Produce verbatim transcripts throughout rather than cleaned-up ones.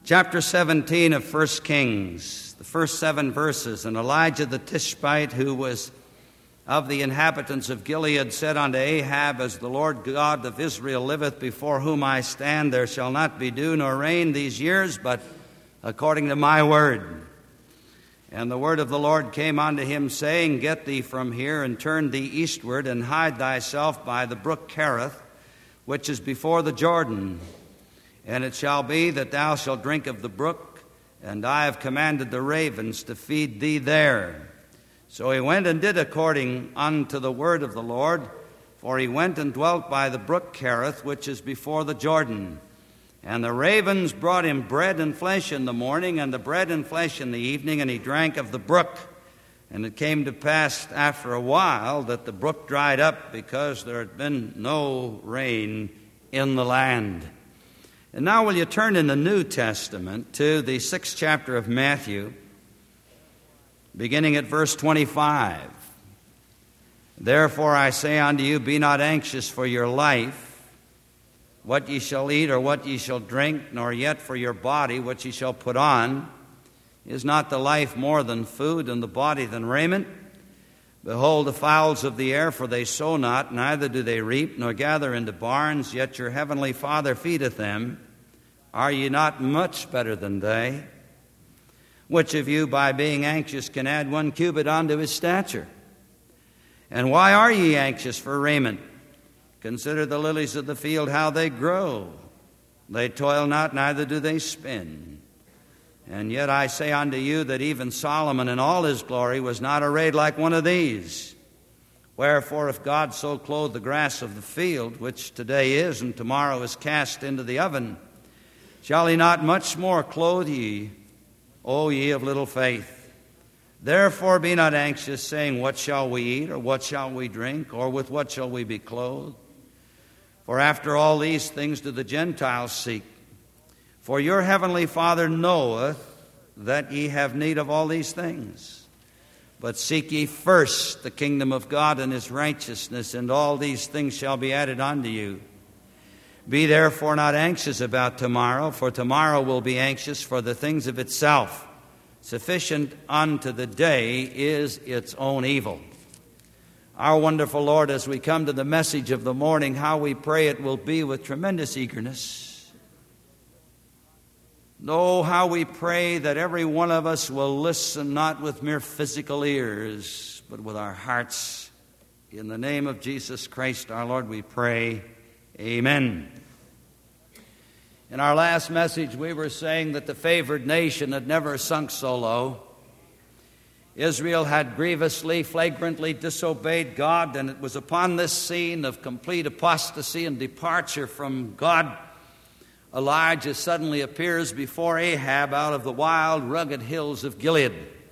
Chapter seventeen of First Kings, the first seven verses. And Elijah the Tishbite, who was of the inhabitants of Gilead, said unto Ahab, As the Lord God of Israel liveth, before whom I stand, there shall not be dew nor rain these years, but according to my word. And the word of the Lord came unto him, saying, Get thee from here, and turn thee eastward, and hide thyself by the brook Cherith, which is before the Jordan. And it shall be that thou shalt drink of the brook, and I have commanded the ravens to feed thee there. So he went and did according unto the word of the Lord, for he went and dwelt by the brook Cherith, which is before the Jordan. And the ravens brought him bread and flesh in the morning, and the bread and flesh in the evening, and he drank of the brook. And it came to pass after a while that the brook dried up, because there had been no rain in the land. And now will you turn in the New Testament to the sixth chapter of Matthew, beginning at verse twenty-five. Therefore I say unto you, be not anxious for your life, what ye shall eat or what ye shall drink, nor yet for your body what ye shall put on. Is not the life more than food, and the body than raiment? Behold the fowls of the air, for they sow not, neither do they reap, nor gather into barns, yet your heavenly Father feedeth them. Are ye not much better than they? Which of you, by being anxious, can add one cubit unto his stature? And why are ye anxious for raiment? Consider the lilies of the field, how they grow. They toil not, neither do they spin. And yet I say unto you that even Solomon in all his glory was not arrayed like one of these. Wherefore, if God so clothe the grass of the field, which today is and tomorrow is cast into the oven, shall he not much more clothe ye, O ye of little faith? Therefore be not anxious, saying, What shall we eat, or what shall we drink, or with what shall we be clothed? For after all these things do the Gentiles seek. For your heavenly Father knoweth that ye have need of all these things. But seek ye first the kingdom of God and his righteousness, and all these things shall be added unto you. Be therefore not anxious about tomorrow, for tomorrow will be anxious for the things of itself. Sufficient unto the day is its own evil. Our wonderful Lord, as we come to the message of the morning, how we pray it will be with tremendous eagerness. Know how we pray that every one of us will listen not with mere physical ears, but with our hearts. In the name of Jesus Christ our Lord we pray. Amen. In our last message we were saying that the favored nation had never sunk so low. Israel had grievously, flagrantly disobeyed God, and it was upon this scene of complete apostasy and departure from God Elijah suddenly appears before Ahab out of the wild, rugged hills of Gilead.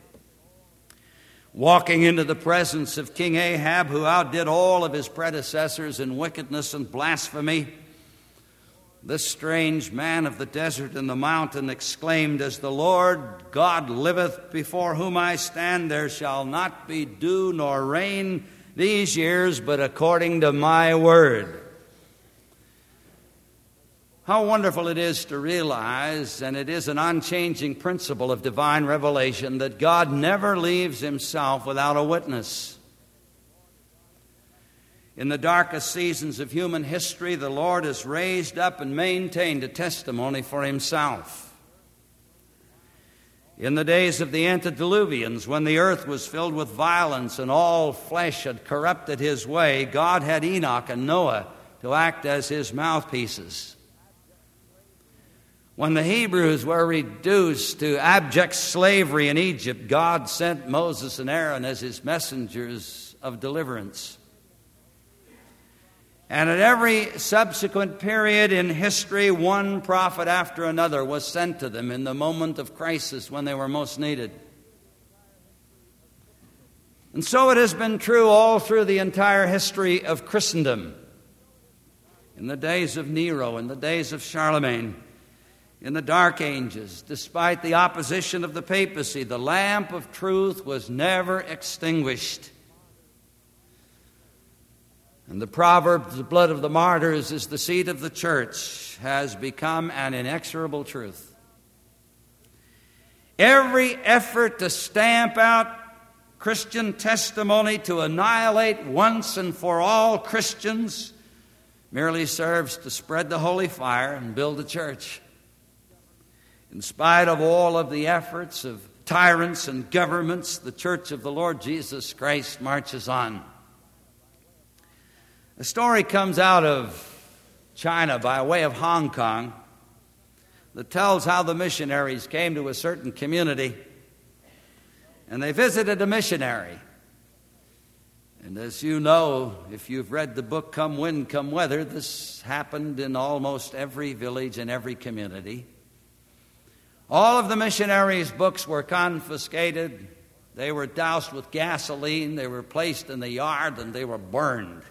Walking into the presence of King Ahab, who outdid all of his predecessors in wickedness and blasphemy, this strange man of the desert and the mountain exclaimed, As the Lord God liveth, before whom I stand, there shall not be dew nor rain these years, but according to my word. How wonderful it is to realize, and it is an unchanging principle of divine revelation, that God never leaves himself without a witness. In the darkest seasons of human history, the Lord has raised up and maintained a testimony for himself. In the days of the antediluvians, when the earth was filled with violence and all flesh had corrupted his way, God had Enoch and Noah to act as his mouthpieces. When the Hebrews were reduced to abject slavery in Egypt, God sent Moses and Aaron as his messengers of deliverance. And at every subsequent period in history, one prophet after another was sent to them in the moment of crisis when they were most needed. And so it has been true all through the entire history of Christendom. In the days of Nero, in the days of Charlemagne, in the Dark Ages, despite the opposition of the papacy, the lamp of truth was never extinguished. And the proverb, the blood of the martyrs is the seed of the church, has become an inexorable truth. Every effort to stamp out Christian testimony, to annihilate once and for all Christians, merely serves to spread the holy fire and build the church. In spite of all of the efforts of tyrants and governments, the church of the Lord Jesus Christ marches on. A story comes out of China by way of Hong Kong that tells how the missionaries came to a certain community, and they visited a missionary. And as you know, if you've read the book Come Wind, Come Weather, this happened in almost every village and every community. All of the missionaries' books were confiscated. They were doused with gasoline. They were placed in the yard, and they were burned.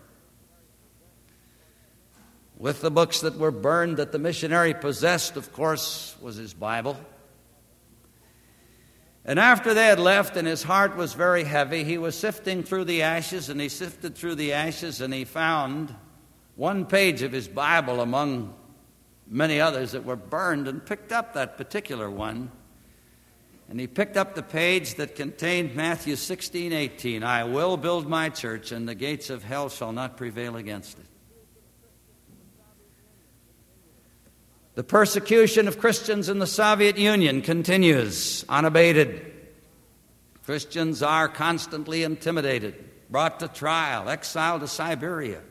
With the books that were burned that the missionary possessed, of course, was his Bible. And after they had left and his heart was very heavy, he was sifting through the ashes, and he sifted through the ashes, and he found one page of his Bible among many others that were burned, and picked up that particular one. And he picked up the page that contained Matthew sixteen eighteen, I will build my church, and the gates of hell shall not prevail against it. The persecution of Christians in the Soviet Union continues unabated. Christians are constantly intimidated, brought to trial, exiled to Siberia.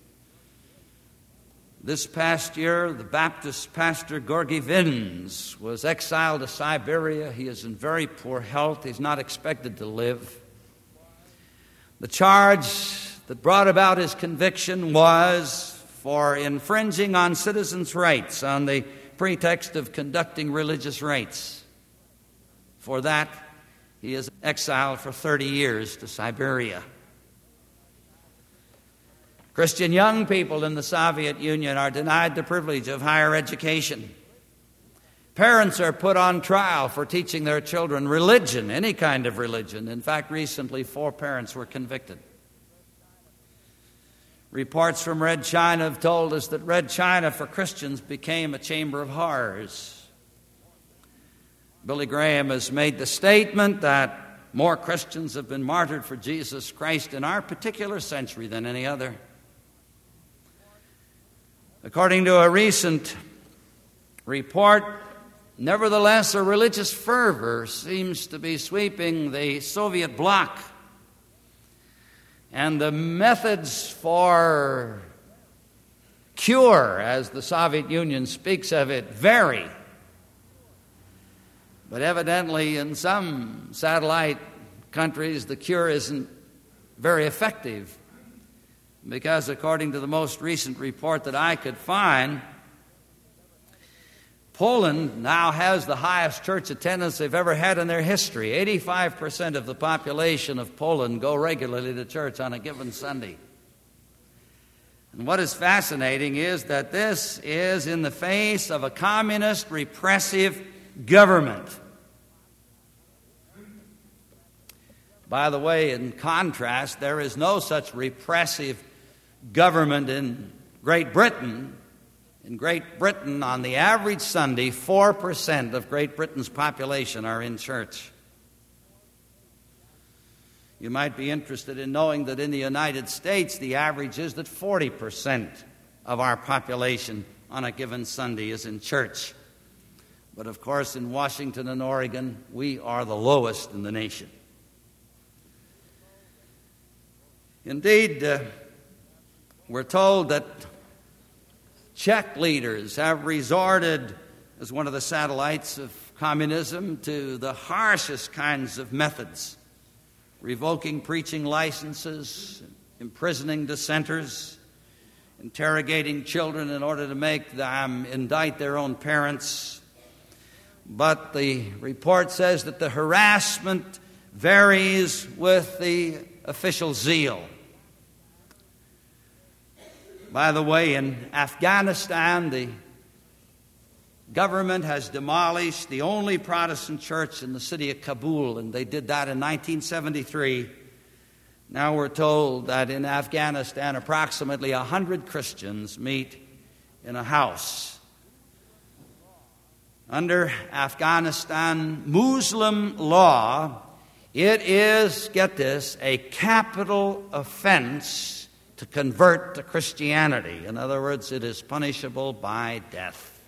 This past year, the Baptist pastor Gorgy Vins was exiled to Siberia. He is in very poor health. He's not expected to live. The charge that brought about his conviction was for infringing on citizens' rights on the pretext of conducting religious rites. For that, he is exiled for thirty years to Siberia. Christian young people in the Soviet Union are denied the privilege of higher education. Parents are put on trial for teaching their children religion, any kind of religion. In fact, recently, four parents were convicted. Reports from Red China have told us that Red China for Christians became a chamber of horrors. Billy Graham has made the statement that more Christians have been martyred for Jesus Christ in our particular century than any other. According to a recent report, nevertheless, a religious fervor seems to be sweeping the Soviet bloc. And the methods for cure, as the Soviet Union speaks of it, vary. But evidently, in some satellite countries, the cure isn't very effective. Because according to the most recent report that I could find, Poland now has the highest church attendance they've ever had in their history. eighty-five percent of the population of Poland go regularly to church on a given Sunday. And what is fascinating is that this is in the face of a communist, repressive government. By the way, in contrast, there is no such repressive government in Great Britain. In Great Britain, on the average Sunday, four percent of Great Britain's population are in church. You might be interested in knowing that in the United States, the average is that forty percent of our population on a given Sunday is in church. But of course, in Washington and Oregon, we are the lowest in the nation. Indeed, uh, we're told that Czech leaders have resorted, as one of the satellites of communism, to the harshest kinds of methods, revoking preaching licenses, imprisoning dissenters, interrogating children in order to make them indict their own parents. But the report says that the harassment varies with the official zeal. By the way, in Afghanistan, the government has demolished the only Protestant church in the city of Kabul, and they did that in nineteen seventy-three. Now we're told that in Afghanistan, approximately one hundred Christians meet in a house. Under Afghanistan Muslim law, it is, get this, a capital offense to convert to Christianity. In other words, it is punishable by death.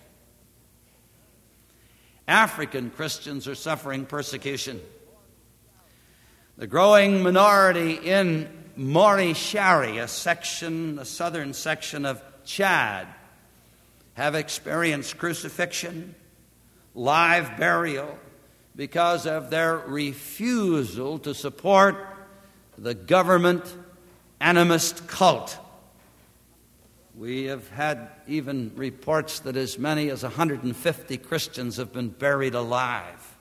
African Christians are suffering persecution. The growing minority in Mauritania, a section, a southern section of Chad, have experienced crucifixion, live burial, because of their refusal to support the government animist cult. We have had even reports that as many as one hundred fifty Christians have been buried alive.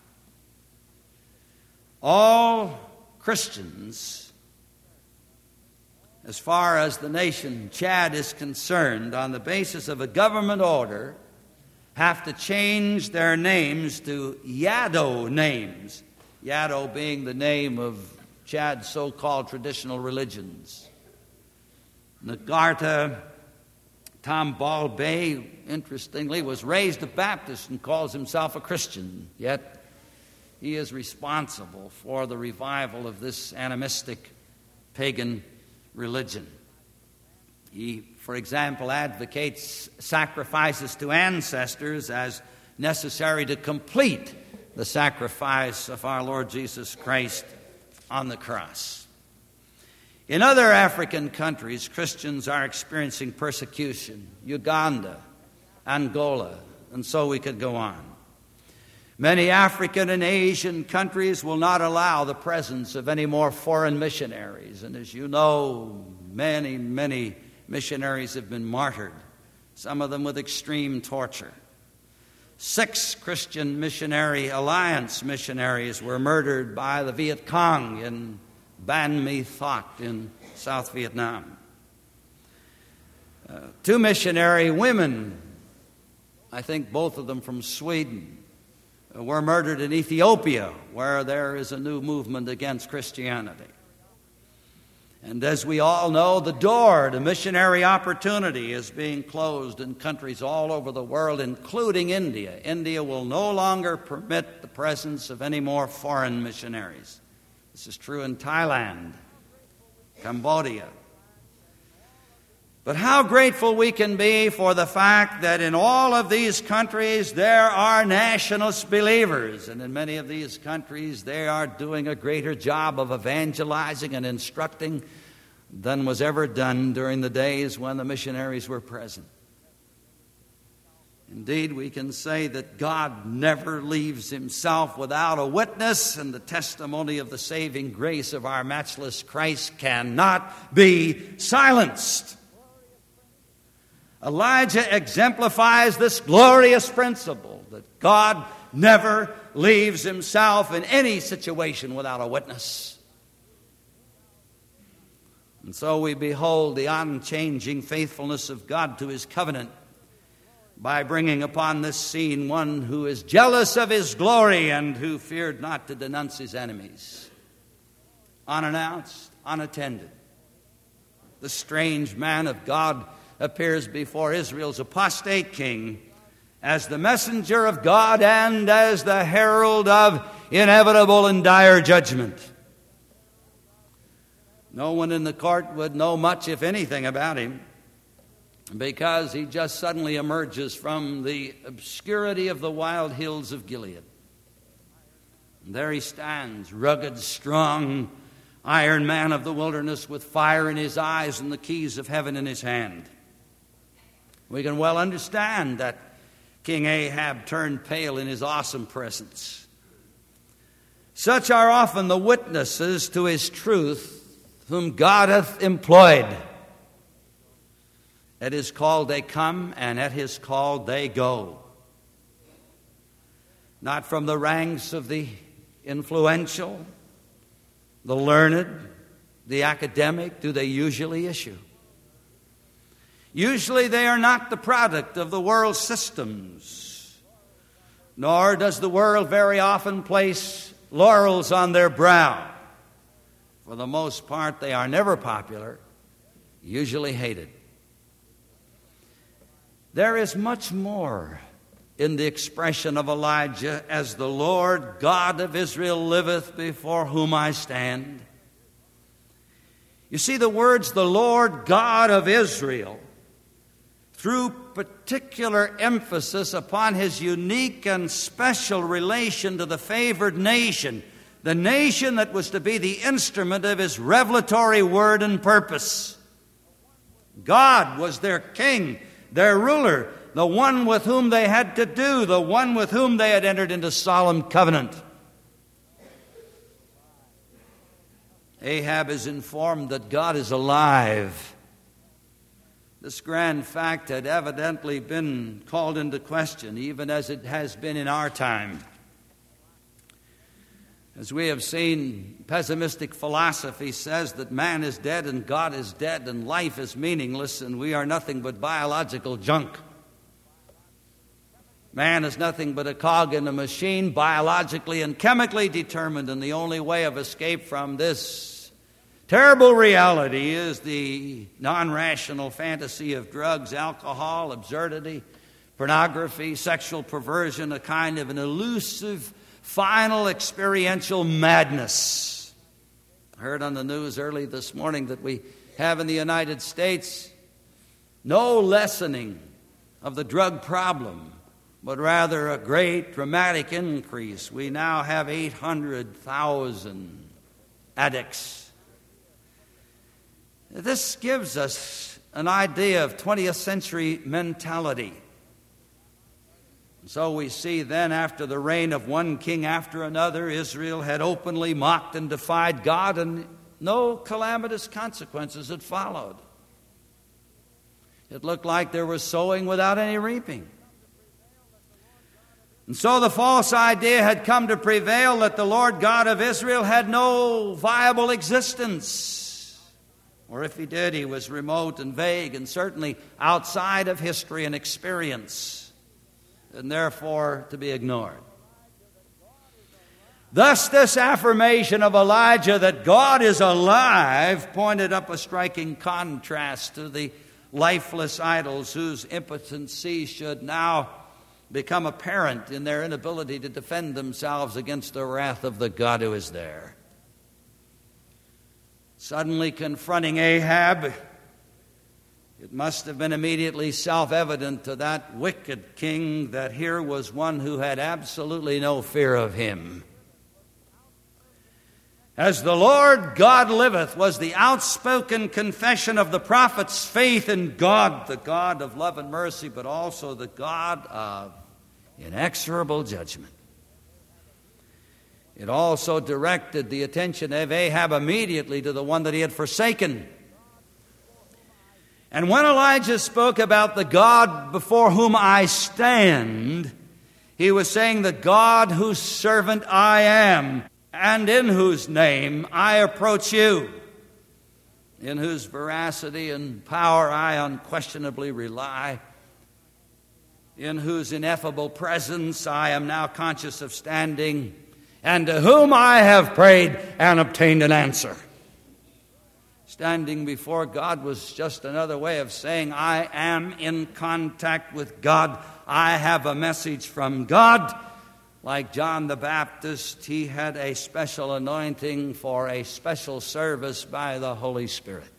All Christians, as far as the nation Chad is concerned, on the basis of a government order, have to change their names to Yado names, Yado being the name of Chad's so-called traditional religions. Nagarta Tambalbay, interestingly, was raised a Baptist and calls himself a Christian, yet he is responsible for the revival of this animistic pagan religion. He, for example, advocates sacrifices to ancestors as necessary to complete the sacrifice of our Lord Jesus Christ on the cross. In other African countries, Christians are experiencing persecution. Uganda, Angola, and so we could go on. Many African and Asian countries will not allow the presence of any more foreign missionaries. And as you know, many, many missionaries have been martyred, some of them with extreme torture. Six Christian Missionary Alliance missionaries were murdered by the Viet Cong in Ban Mi Thot in South Vietnam. Uh, two missionary women, I think both of them from Sweden, were murdered in Ethiopia, where there is a new movement against Christianity. And as we all know, the door to missionary opportunity is being closed in countries all over the world, including India. India will no longer permit the presence of any more foreign missionaries. This is true in Thailand, Cambodia. But how grateful we can be for the fact that in all of these countries there are nationalist believers. And in many of these countries they are doing a greater job of evangelizing and instructing than was ever done during the days when the missionaries were present. Indeed, we can say that God never leaves himself without a witness, and the testimony of the saving grace of our matchless Christ cannot be silenced. Elijah exemplifies this glorious principle that God never leaves himself in any situation without a witness. And so we behold the unchanging faithfulness of God to his covenant by bringing upon this scene one who is jealous of his glory and who feared not to denounce his enemies. Unannounced, unattended, the strange man of God appears before Israel's apostate king as the messenger of God and as the herald of inevitable and dire judgment. No one in the court would know much, if anything, about him, because he just suddenly emerges from the obscurity of the wild hills of Gilead. And there he stands, rugged, strong, iron man of the wilderness, with fire in his eyes and the keys of heaven in his hand. We can well understand that King Ahab turned pale in his awesome presence. Such are often the witnesses to his truth whom God hath employed. At his call they come, and at his call they go. Not from the ranks of the influential, the learned, the academic do they usually issue. Usually they are not the product of the world's systems, nor does the world very often place laurels on their brow. For the most part, they are never popular, usually hated. There is much more in the expression of Elijah, "As the Lord God of Israel liveth, before whom I stand." You see, the words "the Lord God of Israel," through particular emphasis upon his unique and special relation to the favored nation, the nation that was to be the instrument of his revelatory word and purpose. God was their king, their ruler, the one with whom they had to do, the one with whom they had entered into solemn covenant. Ahab is informed that God is alive. This grand fact had evidently been called into question, even as it has been in our time. As we have seen, pessimistic philosophy says that man is dead and God is dead and life is meaningless and we are nothing but biological junk. Man is nothing but a cog in a machine, biologically and chemically determined, and the only way of escape from this terrible reality is the non-rational fantasy of drugs, alcohol, absurdity, pornography, sexual perversion, a kind of an elusive, final experiential madness. I heard on the news early this morning that we have in the United States no lessening of the drug problem, but rather a great dramatic increase. We now have eight hundred thousand addicts. This gives us an idea of twentieth century mentality. So we see then, after the reign of one king after another, Israel had openly mocked and defied God, and no calamitous consequences had followed. It looked like there was sowing without any reaping. And so the false idea had come to prevail that the Lord God of Israel had no viable existence. Or if he did, he was remote and vague and certainly outside of history and experience, and therefore to be ignored. Thus, this affirmation of Elijah that God is alive pointed up a striking contrast to the lifeless idols whose impotency should now become apparent in their inability to defend themselves against the wrath of the God who is there. Suddenly confronting Ahab, it must have been immediately self-evident to that wicked king that here was one who had absolutely no fear of him. "As the Lord God liveth" was the outspoken confession of the prophet's faith in God, the God of love and mercy, but also the God of inexorable judgment. It also directed the attention of Ahab immediately to the one that he had forsaken. And when Elijah spoke about the God before whom I stand, he was saying the God whose servant I am, and in whose name I approach you, in whose veracity and power I unquestionably rely, in whose ineffable presence I am now conscious of standing, and to whom I have prayed and obtained an answer. Standing before God was just another way of saying, I am in contact with God. I have a message from God. Like John the Baptist, he had a special anointing for a special service by the Holy Spirit.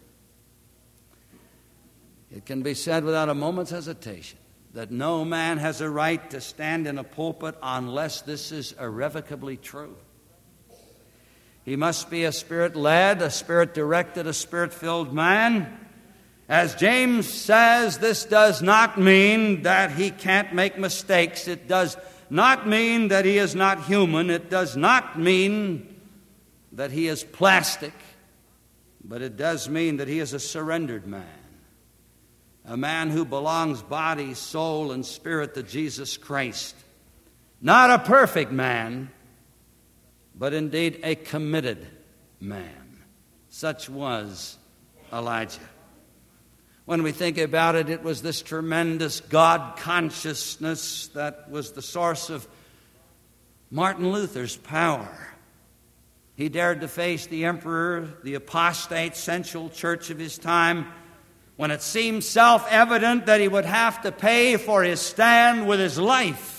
It can be said without a moment's hesitation that no man has a right to stand in a pulpit unless this is irrevocably true. He must be a Spirit-led, a Spirit-directed, a Spirit-filled man. As James says, this does not mean that he can't make mistakes. It does not mean that he is not human. It does not mean that he is plastic. But it does mean that he is a surrendered man. A man who belongs body, soul, and spirit to Jesus Christ. Not a perfect man, but indeed a committed man. Such was Elijah. When we think about it, it was this tremendous God consciousness that was the source of Martin Luther's power. He dared to face the emperor, the apostate, sensual church of his time, when it seemed self-evident that he would have to pay for his stand with his life.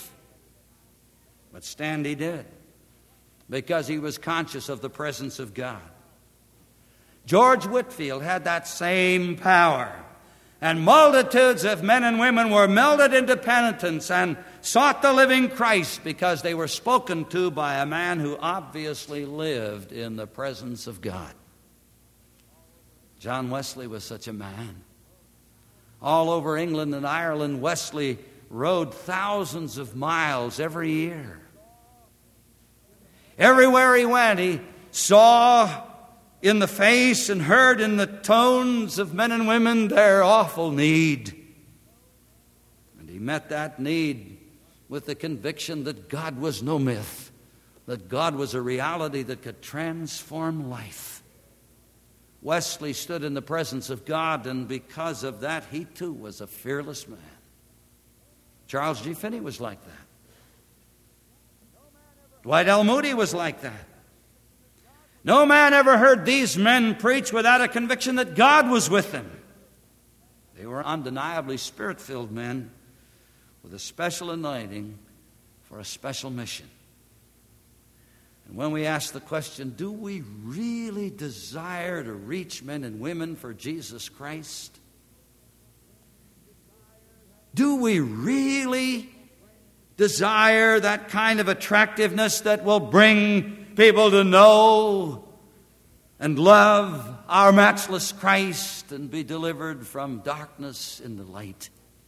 But stand he did, because he was conscious of the presence of God. George Whitefield had that same power. And multitudes of men and women were melted into penitence and sought the living Christ because they were spoken to by a man who obviously lived in the presence of God. John Wesley was such a man. All over England and Ireland, Wesley rode thousands of miles every year. Everywhere he went, he saw in the face and heard in the tones of men and women their awful need. And he met that need with the conviction that God was no myth, that God was a reality that could transform life. Wesley stood in the presence of God, and because of that, he too was a fearless man. Charles G. Finney was like that. Dwight L. Moody was like that. No man ever heard these men preach without a conviction that God was with them. They were undeniably spirit-filled men with a special anointing for a special mission. And when we ask the question, do we really desire to reach men and women for Jesus Christ? Do we really desire that kind of attractiveness that will bring people to know and love our matchless Christ and be delivered from darkness into light?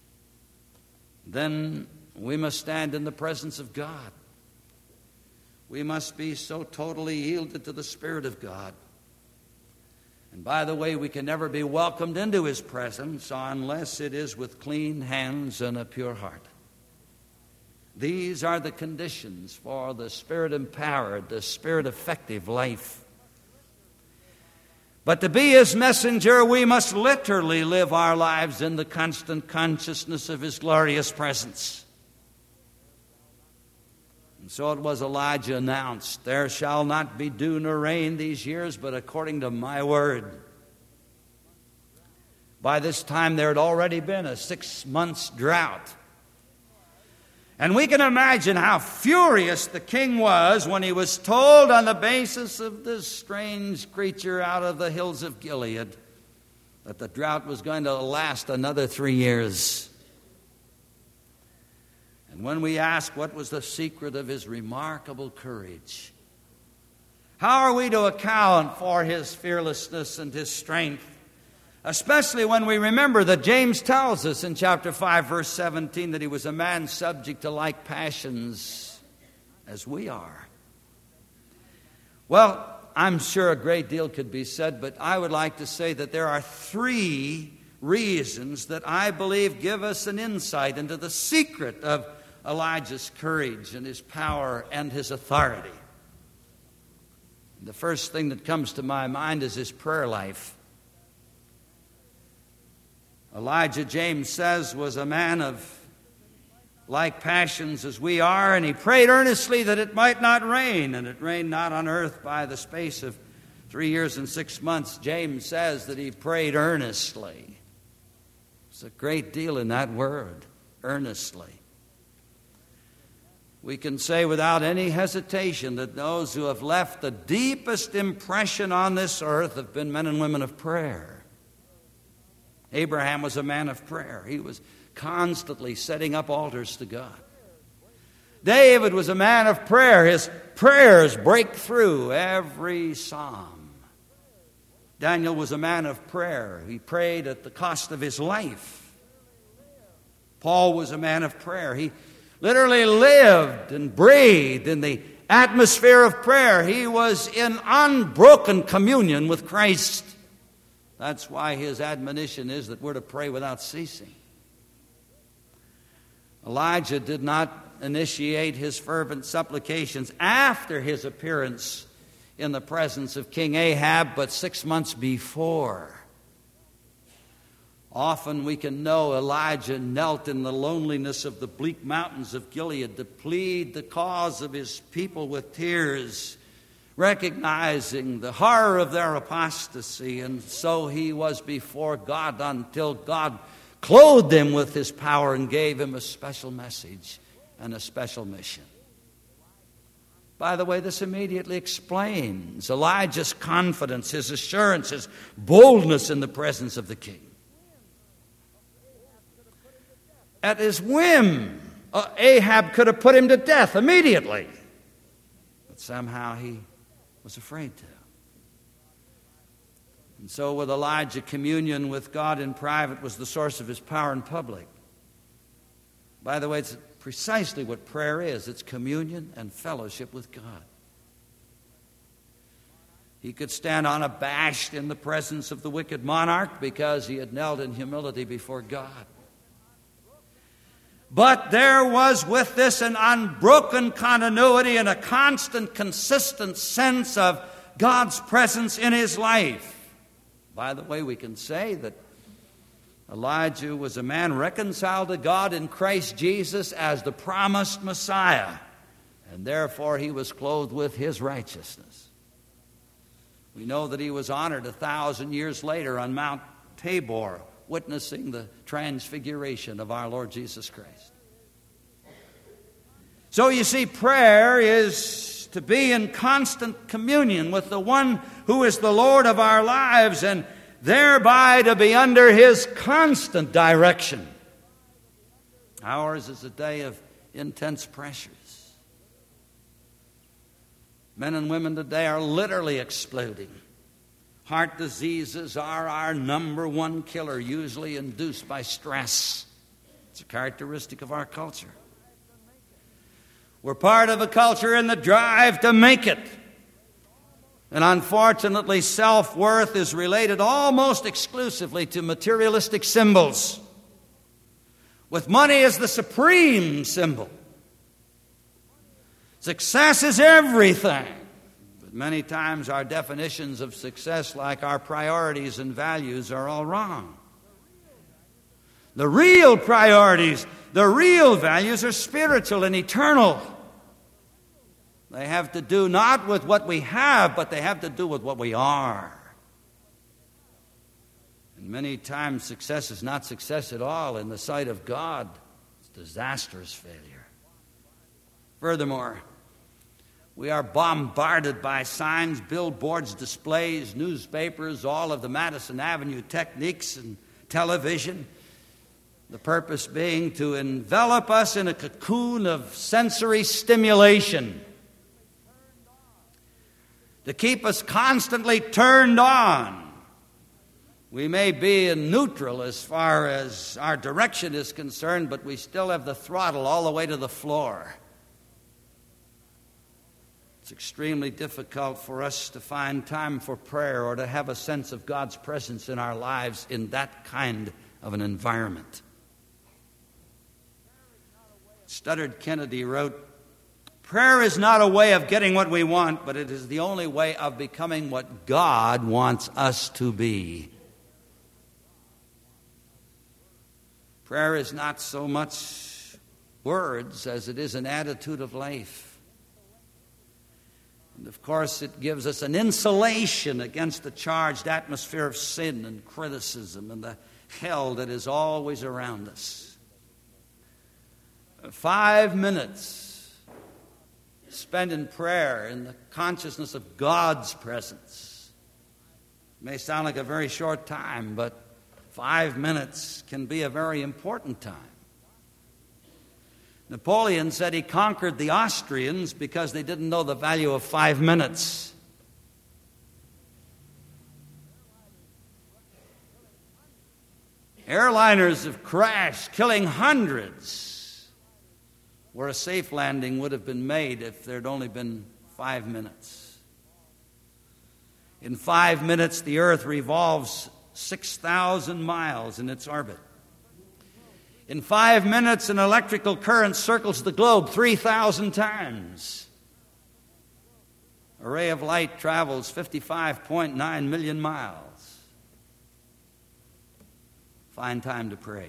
Then we must stand in the presence of God. We must be so totally yielded to the Spirit of God. And by the way, we can never be welcomed into His presence unless it is with clean hands and a pure heart. These are the conditions for the Spirit-empowered, the Spirit-effective life. But to be His messenger, we must literally live our lives in the constant consciousness of His glorious presence. And so it was Elijah announced, "There shall not be dew nor rain these years, but according to my word." By this time there had already been a six months drought. And we can imagine how furious the king was when he was told on the basis of this strange creature out of the hills of Gilead that the drought was going to last another three years. And when we ask what was the secret of his remarkable courage, how are we to account for his fearlessness and his strength? Especially when we remember that James tells us in chapter five, verse seventeen, that he was a man subject to like passions as we are. Well, I'm sure a great deal could be said, but I would like to say that there are three reasons that I believe give us an insight into the secret of Elijah's courage and his power and his authority. The first thing that comes to my mind is his prayer life. Elijah, James says, was a man of like passions as we are, and he prayed earnestly that it might not rain, and it rained not on earth by the space of three years and six months. James says that he prayed earnestly. There's a great deal in that word, earnestly. We can say without any hesitation that those who have left the deepest impression on this earth have been men and women of prayer. Abraham was a man of prayer. He was constantly setting up altars to God. David was a man of prayer. His prayers break through every psalm. Daniel was a man of prayer. He prayed at the cost of his life. Paul was a man of prayer. He literally lived and breathed in the atmosphere of prayer. He was in unbroken communion with Christ. That's why his admonition is that we're to pray without ceasing. Elijah did not initiate his fervent supplications after his appearance in the presence of King Ahab, but six months before. Often we can know Elijah knelt in the loneliness of the bleak mountains of Gilead to plead the cause of his people with tears, recognizing the horror of their apostasy. And so he was before God until God clothed him with his power and gave him a special message and a special mission. By the way, this immediately explains Elijah's confidence, his assurance, his boldness in the presence of the king. At his whim, uh, Ahab could have put him to death immediately. But somehow he was afraid to. And so with Elijah, communion with God in private was the source of his power in public. By the way, it's precisely what prayer is. It's communion and fellowship with God. He could stand unabashed in the presence of the wicked monarch because he had knelt in humility before God. But there was with this an unbroken continuity and a constant, consistent sense of God's presence in his life. By the way, we can say that Elijah was a man reconciled to God in Christ Jesus as the promised Messiah, and therefore he was clothed with his righteousness. We know that he was honored a thousand years later on Mount Tabor, witnessing the transfiguration of our Lord Jesus Christ. So you see, prayer is to be in constant communion with the one who is the Lord of our lives, and thereby to be under his constant direction. Ours is a day of intense pressures. Men and women today are literally exploding. Heart diseases are our number one killer, usually induced by stress. It's a characteristic of our culture. We're part of a culture in the drive to make it. And unfortunately, self-worth is related almost exclusively to materialistic symbols, with money as the supreme symbol. Success is everything. But many times our definitions of success, like our priorities and values, are all wrong. The real priorities, the real values are spiritual and eternal. They have to do not with what we have, but they have to do with what we are. And many times success is not success at all in the sight of God. It's disastrous failure. Furthermore, we are bombarded by signs, billboards, displays, newspapers, all of the Madison Avenue techniques and television. The purpose being to envelop us in a cocoon of sensory stimulation, to keep us constantly turned on. We may be in neutral as far as our direction is concerned, but we still have the throttle all the way to the floor. It's extremely difficult for us to find time for prayer or to have a sense of God's presence in our lives in that kind of an environment. Studdard Kennedy wrote, "Prayer is not a way of getting what we want, but it is the only way of becoming what God wants us to be." Prayer is not so much words as it is an attitude of life. And of course, it gives us an insulation against the charged atmosphere of sin and criticism and the hell that is always around us. Five minutes spent in prayer, in the consciousness of God's presence. It may sound like a very short time, but five minutes can be a very important time. Napoleon said he conquered the Austrians because they didn't know the value of five minutes. Airliners have crashed, killing hundreds, where a safe landing would have been made if there had only been five minutes. In five minutes, the Earth revolves six thousand miles in its orbit. In five minutes, an electrical current circles the globe three thousand times. A ray of light travels fifty-five point nine million miles. Find time to pray.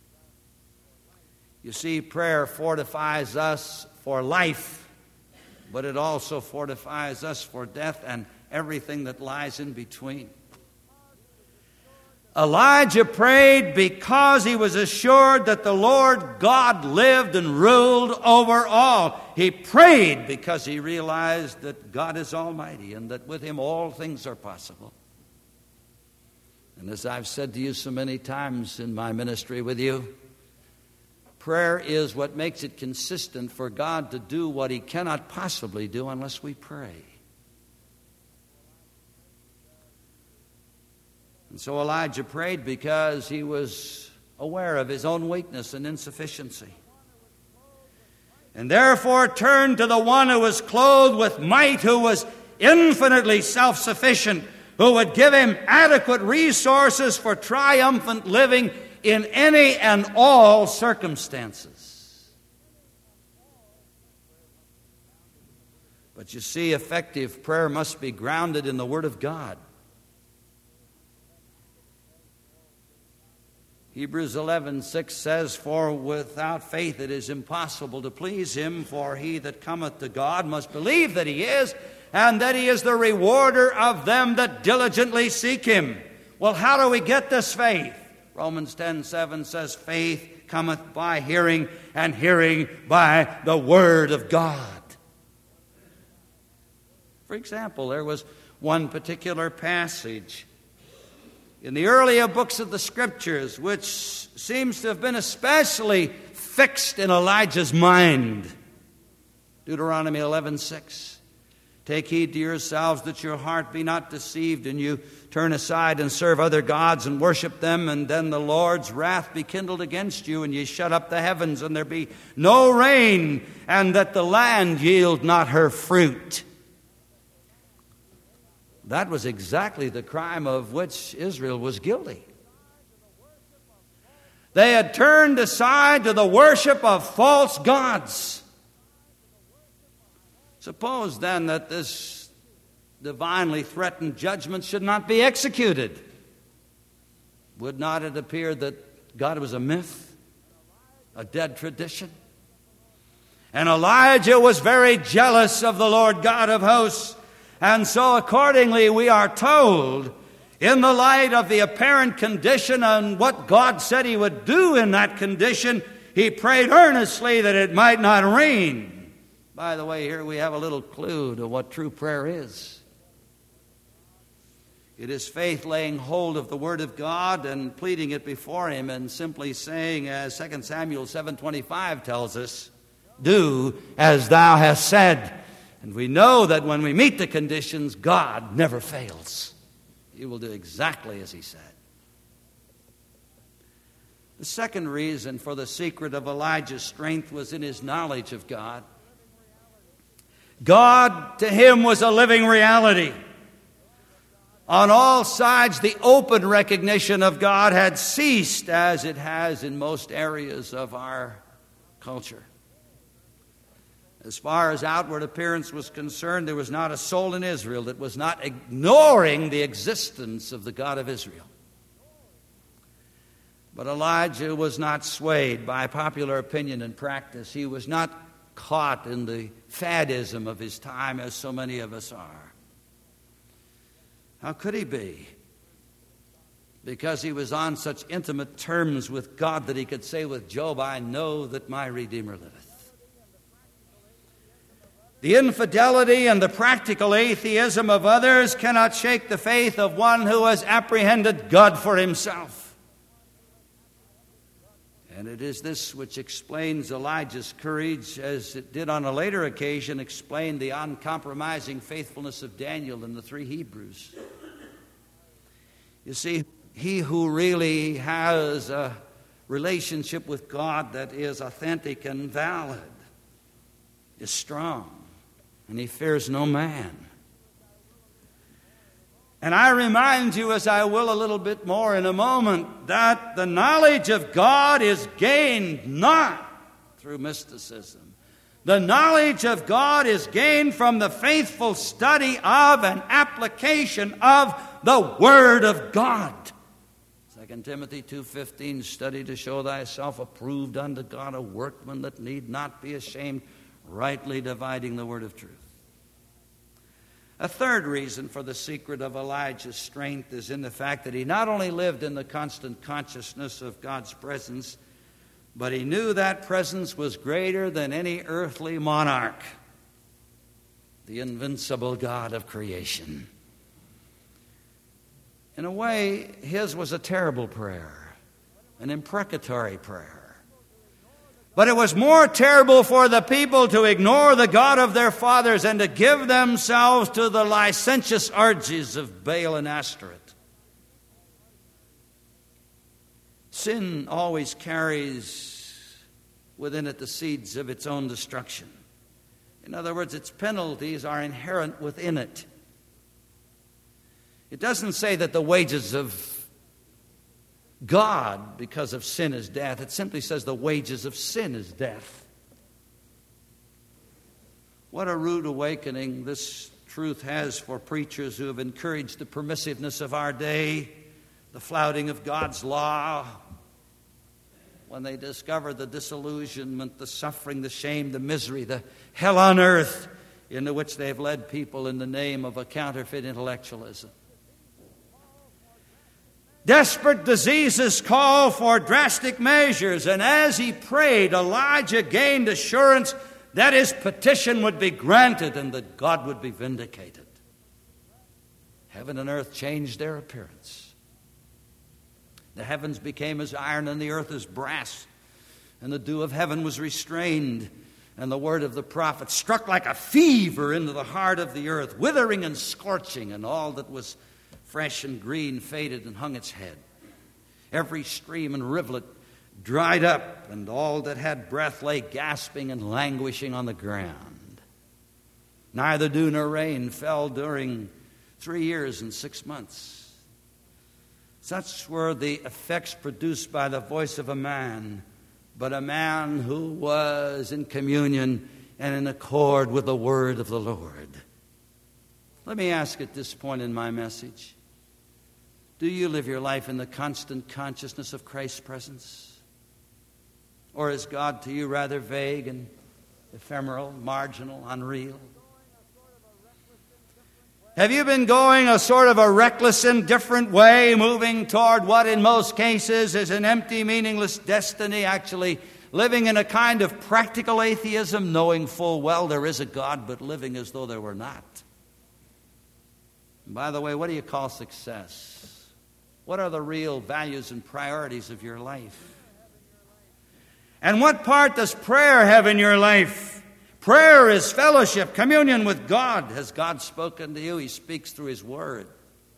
You see, prayer fortifies us for life, but it also fortifies us for death and everything that lies in between. Elijah prayed because he was assured that the Lord God lived and ruled over all. He prayed because he realized that God is almighty and that with him all things are possible. And as I've said to you so many times in my ministry with you, prayer is what makes it consistent for God to do what he cannot possibly do unless we pray. And so Elijah prayed because he was aware of his own weakness and insufficiency. And therefore turned to the one who was clothed with might, who was infinitely self-sufficient, who would give him adequate resources for triumphant living in any and all circumstances. But you see, effective prayer must be grounded in the Word of God. Hebrews eleven six says, "For without faith it is impossible to please him, for he that cometh to God must believe that he is, and that he is the rewarder of them that diligently seek him." Well, how do we get this faith? Romans ten seven says, "Faith cometh by hearing, and hearing by the word of God." For example, there was one particular passage in the earlier books of the Scriptures which seems to have been especially fixed in Elijah's mind. Deuteronomy eleven six. "Take heed to yourselves that your heart be not deceived, and you turn aside and serve other gods and worship them, and then the Lord's wrath be kindled against you, and ye shut up the heavens, and there be no rain, and that the land yield not her fruit." That was exactly the crime of which Israel was guilty. They had turned aside to the worship of false gods. Suppose then that this divinely threatened judgment should not be executed. Would not it appear that God was a myth, a dead tradition? And Elijah was very jealous of the Lord God of hosts. And so accordingly we are told, in the light of the apparent condition and what God said he would do in that condition, he prayed earnestly that it might not rain. By the way, here we have a little clue to what true prayer is. It is faith laying hold of the Word of God and pleading it before him, and simply saying, as Second Samuel seven twenty-five tells us, "Do as thou hast said." And we know that when we meet the conditions, God never fails. He will do exactly as he said. The second reason for the secret of Elijah's strength was in his knowledge of God. God to him was a living reality. On all sides, the open recognition of God had ceased, as it has in most areas of our culture. As far as outward appearance was concerned, there was not a soul in Israel that was not ignoring the existence of the God of Israel. But Elijah was not swayed by popular opinion and practice. He was not caught in the faddism of his time, as so many of us are. How could he be? Because he was on such intimate terms with God that he could say with Job, "I know that my Redeemer liveth." The infidelity and the practical atheism of others cannot shake the faith of one who has apprehended God for himself. And it is this which explains Elijah's courage, as it did on a later occasion explain the uncompromising faithfulness of Daniel and the three Hebrews. You see, he who really has a relationship with God that is authentic and valid is strong. And he fears no man. And I remind you, as I will a little bit more in a moment, that the knowledge of God is gained not through mysticism. The knowledge of God is gained from the faithful study of and application of the Word of God. Second Timothy two fifteen, "Study to show thyself approved unto God, a workman that need not be ashamed, rightly dividing the word of truth." A third reason for the secret of Elijah's strength is in the fact that he not only lived in the constant consciousness of God's presence, but he knew that presence was greater than any earthly monarch, the invincible God of creation. In a way, his was a terrible prayer, an imprecatory prayer. But it was more terrible for the people to ignore the God of their fathers and to give themselves to the licentious orgies of Baal and Ashtoreth. Sin always carries within it the seeds of its own destruction. In other words, its penalties are inherent within it. It doesn't say that the wages of God, because of sin, is death. It simply says the wages of sin is death. What a rude awakening this truth has for preachers who have encouraged the permissiveness of our day, the flouting of God's law, when they discover the disillusionment, the suffering, the shame, the misery, the hell on earth into which they've led people in the name of a counterfeit intellectualism. Desperate diseases call for drastic measures, and as he prayed, Elijah gained assurance that his petition would be granted and that God would be vindicated. Heaven and earth changed their appearance. The heavens became as iron and the earth as brass, and the dew of heaven was restrained, and the word of the prophet struck like a fever into the heart of the earth, withering and scorching, and all that was fresh and green faded and hung its head. Every stream and rivulet dried up, and all that had breath lay gasping and languishing on the ground. Neither dew nor rain fell during three years and six months. Such were the effects produced by the voice of a man, but a man who was in communion and in accord with the word of the Lord. Let me ask at this point in my message, do you live your life in the constant consciousness of Christ's presence? Or is God to you rather vague and ephemeral, marginal, unreal? Have you been going a sort of a reckless, indifferent way, moving toward what in most cases is an empty, meaningless destiny, actually living in a kind of practical atheism, knowing full well there is a God, but living as though there were not? And by the way, what do you call success? What are the real values and priorities of your life? And what part does prayer have in your life? Prayer is fellowship, communion with God. Has God spoken to you? He speaks through His Word.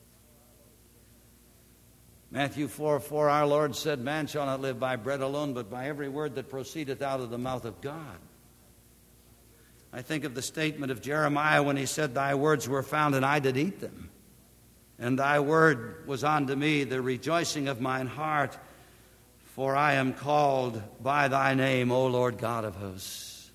Matthew four four, our Lord said, man shall not live by bread alone, but by every word that proceedeth out of the mouth of God. I think of the statement of Jeremiah when he said, thy words were found and I did eat them. And thy word was unto me the rejoicing of mine heart, for I am called by thy name, O Lord God of hosts.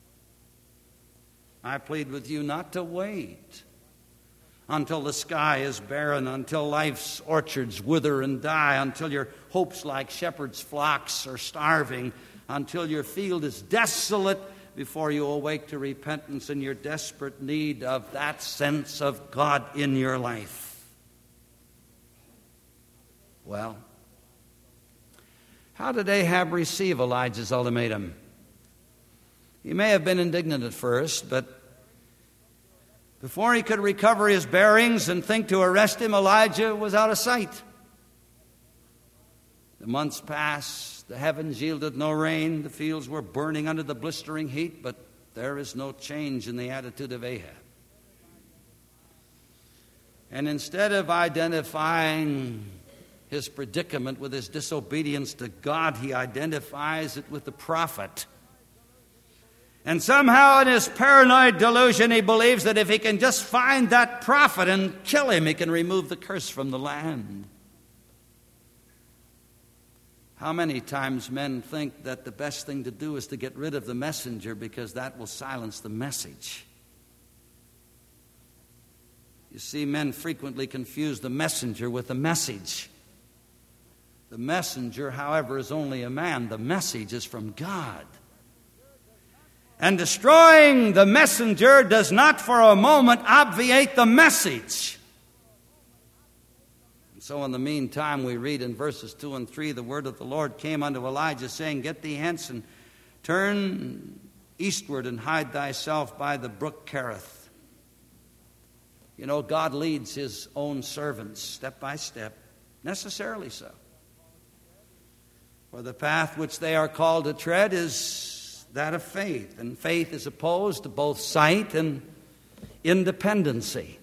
I plead with you not to wait until the sky is barren, until life's orchards wither and die, until your hopes like shepherds' flocks are starving, until your field is desolate, before you awake to repentance and your desperate need of that sense of God in your life. Well, how did Ahab receive Elijah's ultimatum? He may have been indignant at first, but before he could recover his bearings and think to arrest him, Elijah was out of sight. The months passed, the heavens yielded no rain, the fields were burning under the blistering heat, but there is no change in the attitude of Ahab. And instead of identifying his predicament with his disobedience to God, he identifies it with the prophet. And somehow in his paranoid delusion, he believes that if he can just find that prophet and kill him, he can remove the curse from the land. How many times men think that the best thing to do is to get rid of the messenger because that will silence the message? You see, men frequently confuse the messenger with the message. The messenger, however, is only a man. The message is from God. And destroying the messenger does not for a moment obviate the message. And so in the meantime, we read in verses two and three, the word of the Lord came unto Elijah, saying, Get thee hence and turn eastward and hide thyself by the brook Kerith. You know, God leads his own servants step by step, necessarily so. For the path which they are called to tread is that of faith, and faith is opposed to both sight and independency.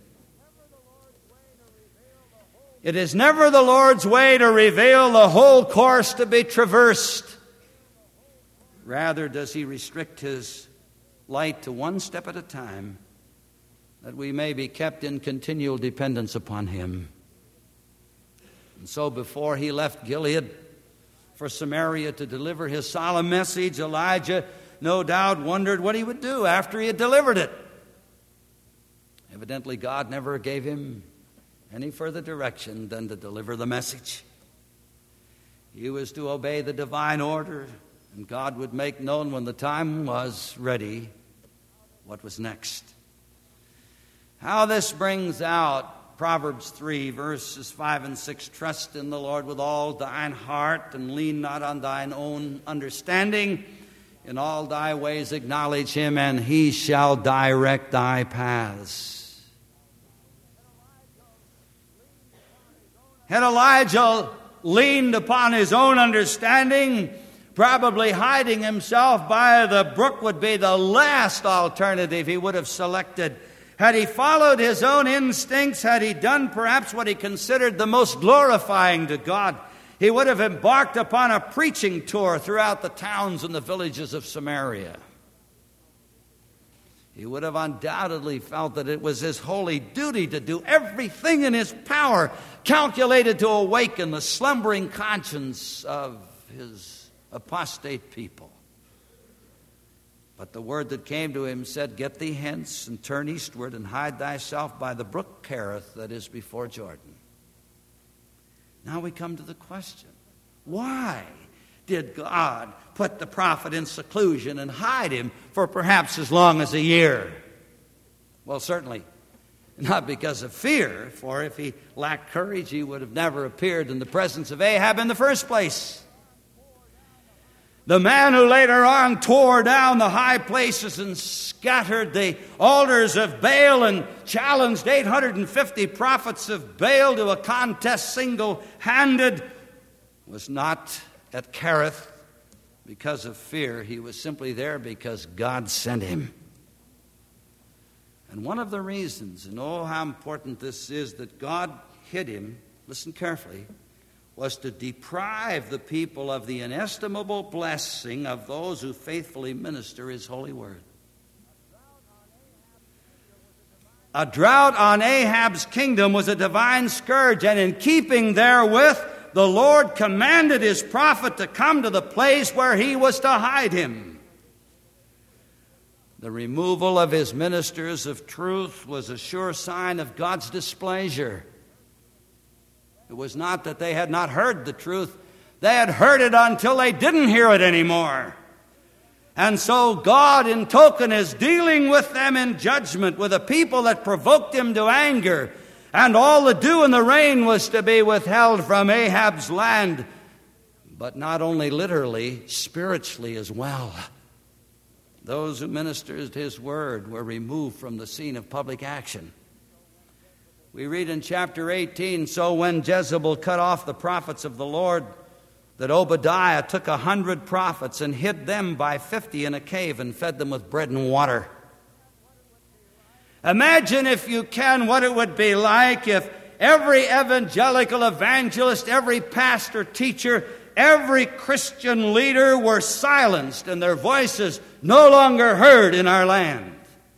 It is never the Lord's way to reveal the whole course to be traversed. Rather does he restrict his light to one step at a time, that we may be kept in continual dependence upon him. And so before he left Gilead for Samaria to deliver his solemn message, Elijah no doubt wondered what he would do after he had delivered it. Evidently, God never gave him any further direction than to deliver the message. He was to obey the divine order, and God would make known when the time was ready what was next. How this brings out Proverbs three, verses five and six. Trust in the Lord with all thine heart, and lean not on thine own understanding. In all thy ways acknowledge him, and he shall direct thy paths. Had Elijah leaned upon his own understanding, probably hiding himself by the brook would be the last alternative he would have selected. Had he followed his own instincts, had he done perhaps what he considered the most glorifying to God, he would have embarked upon a preaching tour throughout the towns and the villages of Samaria. He would have undoubtedly felt that it was his holy duty to do everything in his power calculated to awaken the slumbering conscience of his apostate people. But the word that came to him said, Get thee hence and turn eastward and hide thyself by the brook Kerith that is before Jordan. Now we come to the question, why did God put the prophet in seclusion and hide him for perhaps as long as a year? Well, certainly not because of fear, for if he lacked courage, he would have never appeared in the presence of Ahab in the first place. The man who later on tore down the high places and scattered the altars of Baal and challenged eight hundred fifty prophets of Baal to a contest single-handed was not at Kerith because of fear. He was simply there because God sent him. And one of the reasons, and oh how important this is, that God hid him, listen carefully, was to deprive the people of the inestimable blessing of those who faithfully minister his holy word. A drought on Ahab's kingdom was a divine scourge, and in keeping therewith, the Lord commanded his prophet to come to the place where he was to hide him. The removal of his ministers of truth was a sure sign of God's displeasure. It was not that they had not heard the truth. They had heard it until they didn't hear it anymore. And so God, in token, is dealing with them in judgment, with a people that provoked him to anger. And all the dew and the rain was to be withheld from Ahab's land. But not only literally, spiritually as well. Those who ministered his word were removed from the scene of public action. We read in chapter eighteen, So when Jezebel cut off the prophets of the Lord, that Obadiah took a hundred prophets and hid them by fifty in a cave and fed them with bread and water. Imagine, if you can, what it would be like if every evangelical evangelist, every pastor, teacher, every Christian leader were silenced and their voices no longer heard in our land.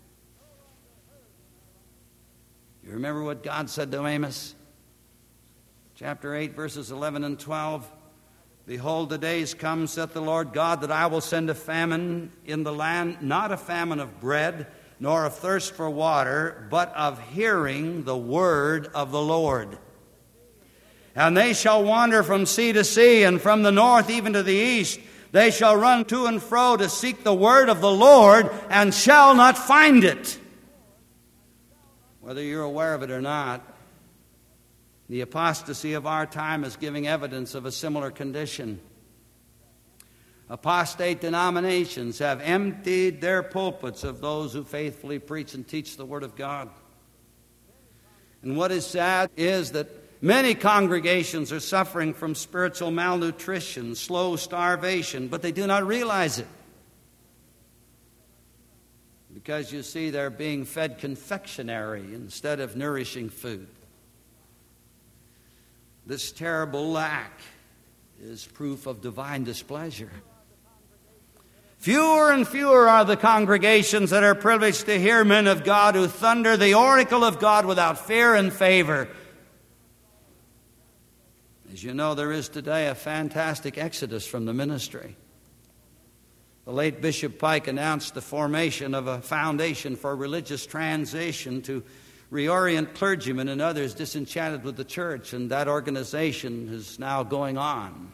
You remember what God said to Amos? Chapter eight, verses eleven and twelve. Behold, the days come, saith the Lord God, that I will send a famine in the land, not a famine of bread, nor of thirst for water, but of hearing the word of the Lord. And they shall wander from sea to sea, and from the north even to the east. They shall run to and fro to seek the word of the Lord and shall not find it. Whether you're aware of it or not, the apostasy of our time is giving evidence of a similar condition. Apostate denominations have emptied their pulpits of those who faithfully preach and teach the Word of God. And what is sad is that many congregations are suffering from spiritual malnutrition, slow starvation, but they do not realize it. Because, you see, they're being fed confectionery instead of nourishing food. This terrible lack is proof of divine displeasure. Fewer and fewer are the congregations that are privileged to hear men of God who thunder the oracle of God without fear and favor. As you know, there is today a fantastic exodus from the ministry. The late Bishop Pike announced the formation of a foundation for religious transition to reorient clergymen and others disenchanted with the church, and that organization is now going on.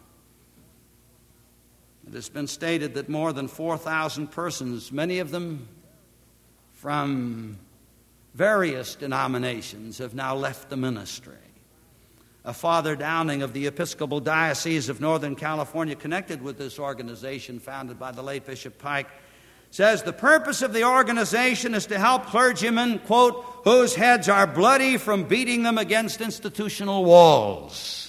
It has been stated that more than four thousand persons, many of them from various denominations, have now left the ministry. A Father Downing of the Episcopal Diocese of Northern California, connected with this organization founded by the late Bishop Pike, says the purpose of the organization is to help clergymen, quote, whose heads are bloody from beating them against institutional walls.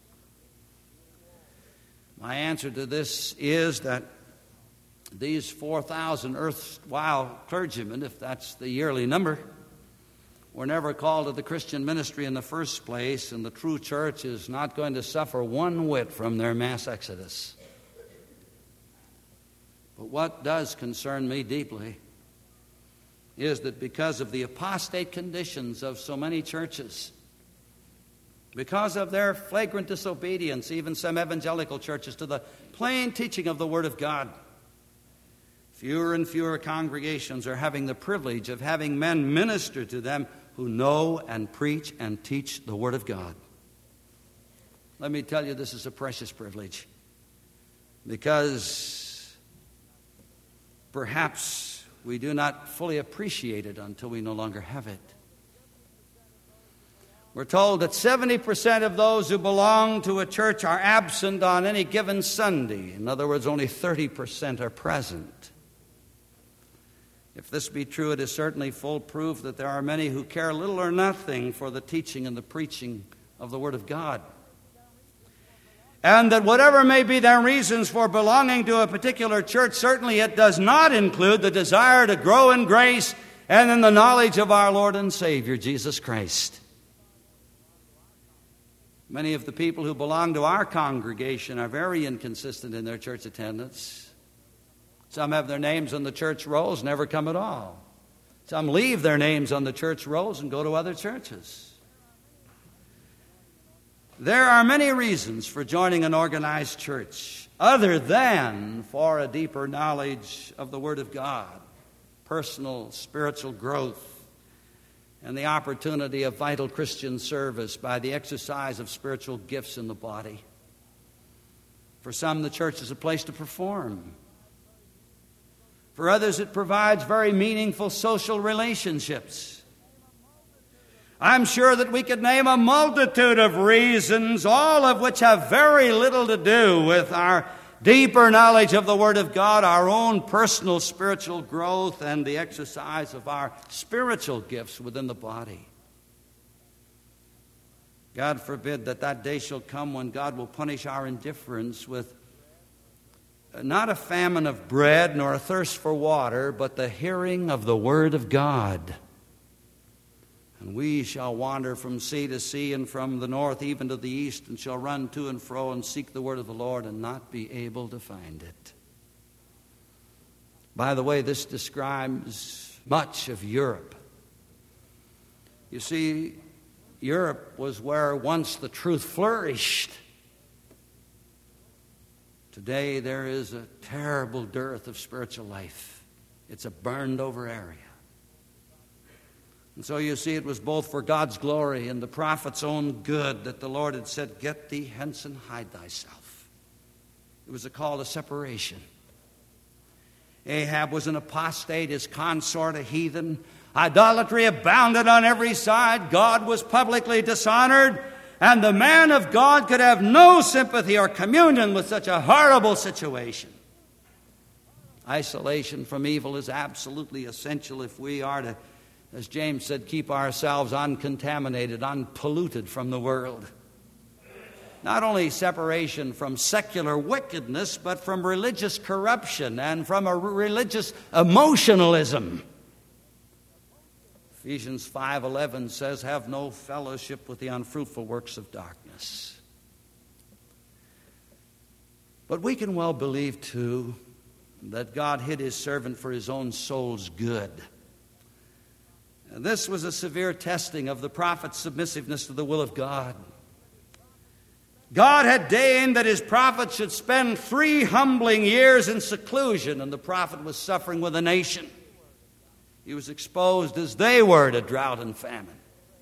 My answer to this is that these four thousand erstwhile clergymen, if that's the yearly number, were never called to the Christian ministry in the first place, and the true church is not going to suffer one whit from their mass exodus. But what does concern me deeply is that because of the apostate conditions of so many churches, because of their flagrant disobedience, even some evangelical churches, to the plain teaching of the Word of God, fewer and fewer congregations are having the privilege of having men minister to them who know and preach and teach the Word of God. Let me tell you, this is a precious privilege, because perhaps we do not fully appreciate it until we no longer have it. We're told that seventy percent of those who belong to a church are absent on any given Sunday. In other words, only thirty percent are present. If this be true, it is certainly full proof that there are many who care little or nothing for the teaching and the preaching of the Word of God. And that whatever may be their reasons for belonging to a particular church, certainly it does not include the desire to grow in grace and in the knowledge of our Lord and Savior, Jesus Christ. Many of the people who belong to our congregation are very inconsistent in their church attendance. Some have their names on the church rolls, never come at all. Some leave their names on the church rolls and go to other churches. There are many reasons for joining an organized church other than for a deeper knowledge of the Word of God, personal spiritual growth, and the opportunity of vital Christian service by the exercise of spiritual gifts in the body. For some, the church is a place to perform. For others, it provides very meaningful social relationships. I'm sure that we could name a multitude of reasons, all of which have very little to do with our deeper knowledge of the Word of God, our own personal spiritual growth, and the exercise of our spiritual gifts within the body. God forbid that that day shall come when God will punish our indifference with not a famine of bread nor a thirst for water, but the hearing of the Word of God. And we shall wander from sea to sea and from the north even to the east, and shall run to and fro and seek the word of the Lord and not be able to find it. By the way, this describes much of Europe. You see, Europe was where once the truth flourished. Today there is a terrible dearth of spiritual life. It's a burned over area. And so you see, it was both for God's glory and the prophet's own good that the Lord had said, "Get thee hence and hide thyself." It was a call to separation. Ahab was an apostate, his consort a heathen. Idolatry abounded on every side. God was publicly dishonored. And the man of God could have no sympathy or communion with such a horrible situation. Isolation from evil is absolutely essential if we are to, as James said, keep ourselves uncontaminated, unpolluted from the world. Not only separation from secular wickedness, but from religious corruption and from a religious emotionalism. Ephesians five eleven says, have no fellowship with the unfruitful works of darkness. But we can well believe, too, that God hid his servant for his own soul's good. And this was a severe testing of the prophet's submissiveness to the will of God. God had deigned that his prophet should spend three humbling years in seclusion, and the prophet was suffering with a nation. He was exposed as they were to drought and famine.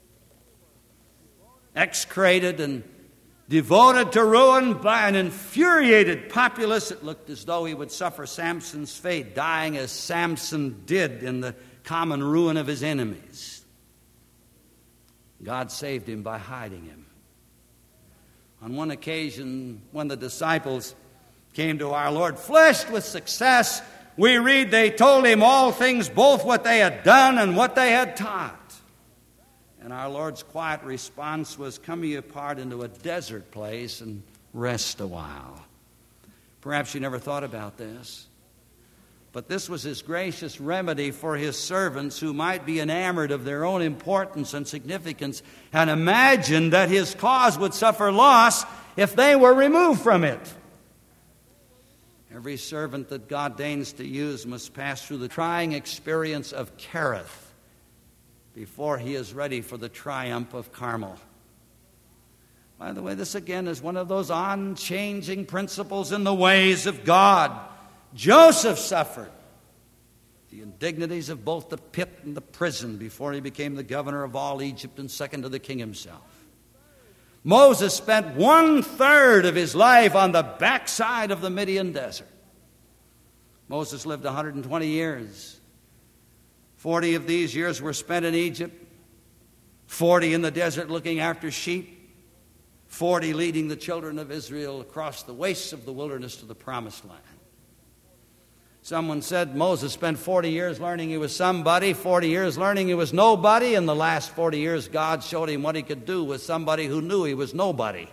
Execrated and devoted to ruin by an infuriated populace, it looked as though he would suffer Samson's fate, dying as Samson did in the common ruin of his enemies. God saved him by hiding him. On one occasion, when the disciples came to our Lord flushed with success, we read they told him all things, both what they had done and what they had taught. And our Lord's quiet response was, come ye apart into a desert place and rest a while. Perhaps you never thought about this. But this was his gracious remedy for his servants who might be enamored of their own importance and significance and imagine that his cause would suffer loss if they were removed from it. Every servant that God deigns to use must pass through the trying experience of Kerith before he is ready for the triumph of Carmel. By the way, this again is one of those unchanging principles in the ways of God. Joseph suffered the indignities of both the pit and the prison before he became the governor of all Egypt and second to the king himself. Moses spent one-third of his life on the backside of the Midian desert. Moses lived one hundred twenty years. Forty of these years were spent in Egypt, forty in the desert looking after sheep, forty leading the children of Israel across the wastes of the wilderness to the promised land. Someone said Moses spent forty years learning he was somebody, forty years learning he was nobody, and the last forty years God showed him what he could do with somebody who knew he was nobody.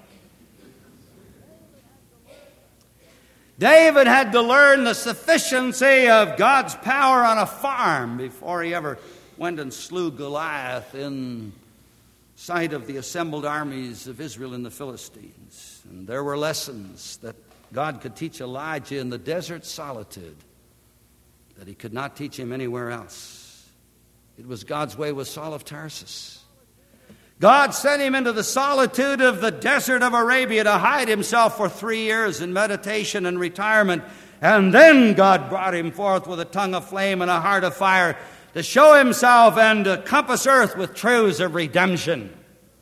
David had to learn the sufficiency of God's power on a farm before he ever went and slew Goliath in sight of the assembled armies of Israel and the Philistines. And there were lessons that God could teach Elijah in the desert solitude that he could not teach him anywhere else. It was God's way with Saul of Tarsus. God sent him into the solitude of the desert of Arabia to hide himself for three years in meditation and retirement. And then God brought him forth with a tongue of flame and a heart of fire to show himself and to compass earth with truths of redemption.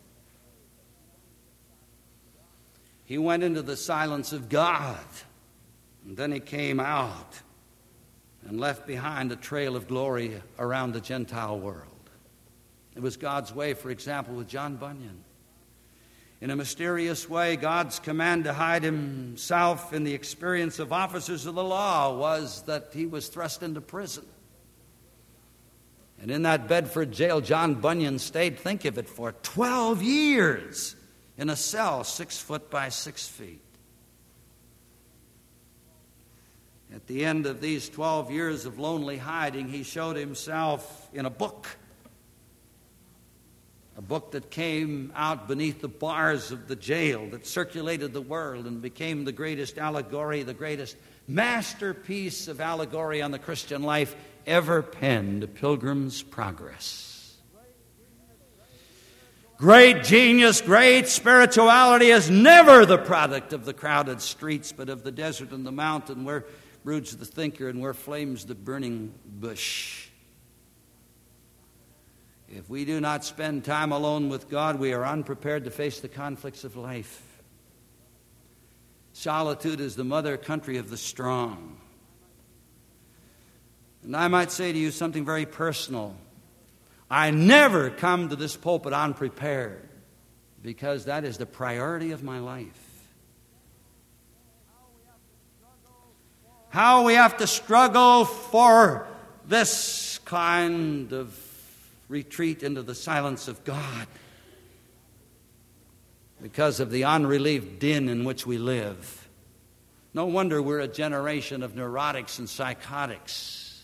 He went into the silence of God, and then he came out and left behind a trail of glory around the Gentile world. It was God's way, for example, with John Bunyan. In a mysterious way, God's command to hide himself in the experience of officers of the law was that he was thrust into prison. And in that Bedford jail, John Bunyan stayed, think of it, for twelve years in a cell six foot by six feet. At the end of these twelve years of lonely hiding, he showed himself in a book. A book that came out beneath the bars of the jail, that circulated the world and became the greatest allegory, the greatest masterpiece of allegory on the Christian life ever penned, Pilgrim's Progress. Great genius, great spirituality is never the product of the crowded streets, but of the desert and the mountain, where broods the thinker and where flames the burning bush. If we do not spend time alone with God, we are unprepared to face the conflicts of life. Solitude is the mother country of the strong. And I might say to you something very personal. I never come to this pulpit unprepared, because that is the priority of my life. How we have to struggle for this kind of retreat into the silence of God because of the unrelieved din in which we live. No wonder we're a generation of neurotics and psychotics,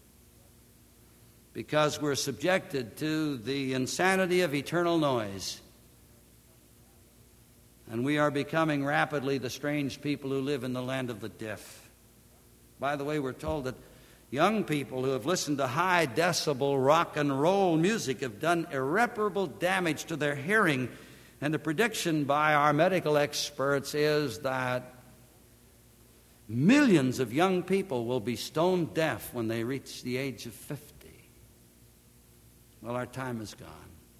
because we're subjected to the insanity of eternal noise. And we are becoming rapidly the strange people who live in the land of the deaf. By the way, we're told that young people who have listened to high decibel rock and roll music have done irreparable damage to their hearing. And the prediction by our medical experts is that millions of young people will be stone deaf when they reach the age of fifty. Well, our time is gone.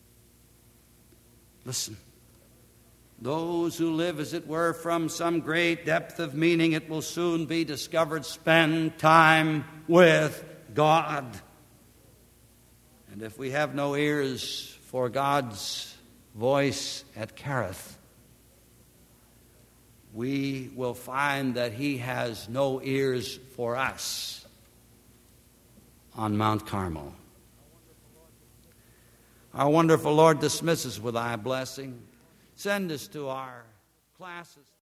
Listen. Those who live, as it were, from some great depth of meaning, it will soon be discovered, spend time with God. And if we have no ears for God's voice at Kerith, we will find that He has no ears for us on Mount Carmel. Our wonderful Lord dismisses with thy blessing. Send us to our classes.